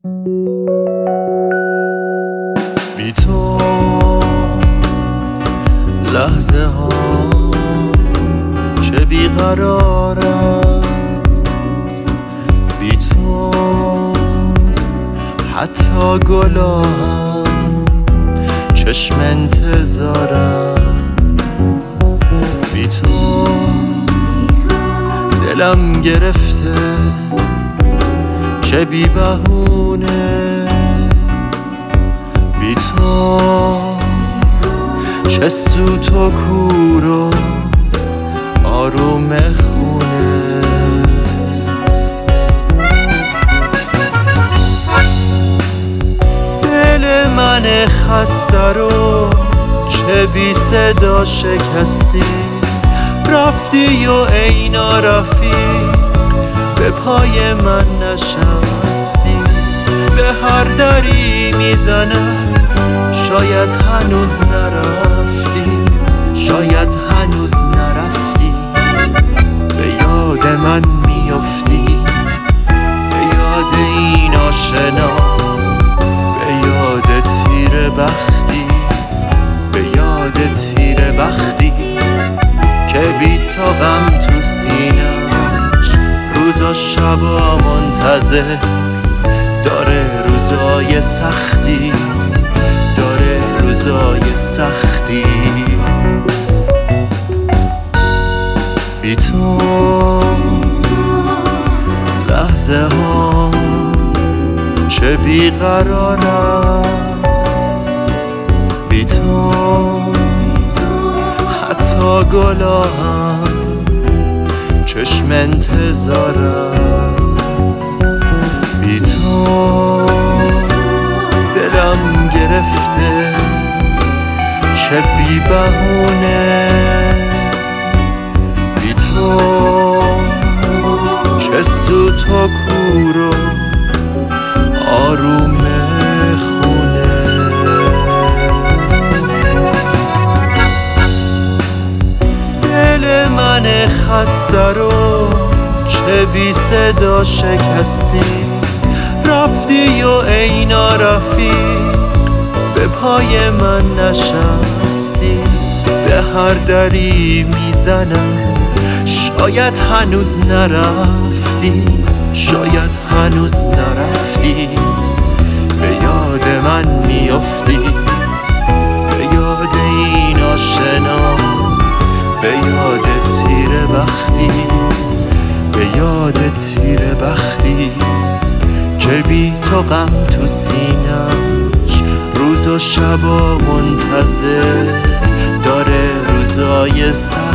بی تو لحظه ها چه بیقرارم، بی تو حتی گلا هم چشم انتظارم، بی تو دلم گرفته چه بی بهونه، بی تو چه سوت و کور و آروم خونه. دل من خسته رو چه بی صدا شکستی، رفتی و ای نارفیق به پای من نشستی. به هر دری میزنم شاید هنوز نرفتی، شاید هنوز نرفتی. به یاد من میافتی، به یاد این آشنا، به یاد تیر بختی، به یاد تیر بختی که بی تو غم تو سینه‌اش روز و شبا منتظر داره، روزای سختی داره، روزای سختی. بی تو لحظه ها چه بیقرارم، بی تو حتی گلا هم چشم انتظارم، بی تو دلم گرفته چه بی بهونه، بی تو چه سوت و کور و آروم خونه. دل من خسته رو چه بی صدا شکستی، رفتی و ای نارفیق به پای من نشستی. به هر دری میزنم شاید هنوز نرفتی، شاید هنوز نرفتی. به یاد من میافتی، به یاد این آشنا، به یاد تیر بختی، به یاد تیر بختی که بی تو غم تو سینه‌اش روز و شبا منتظر داره، روزای سختی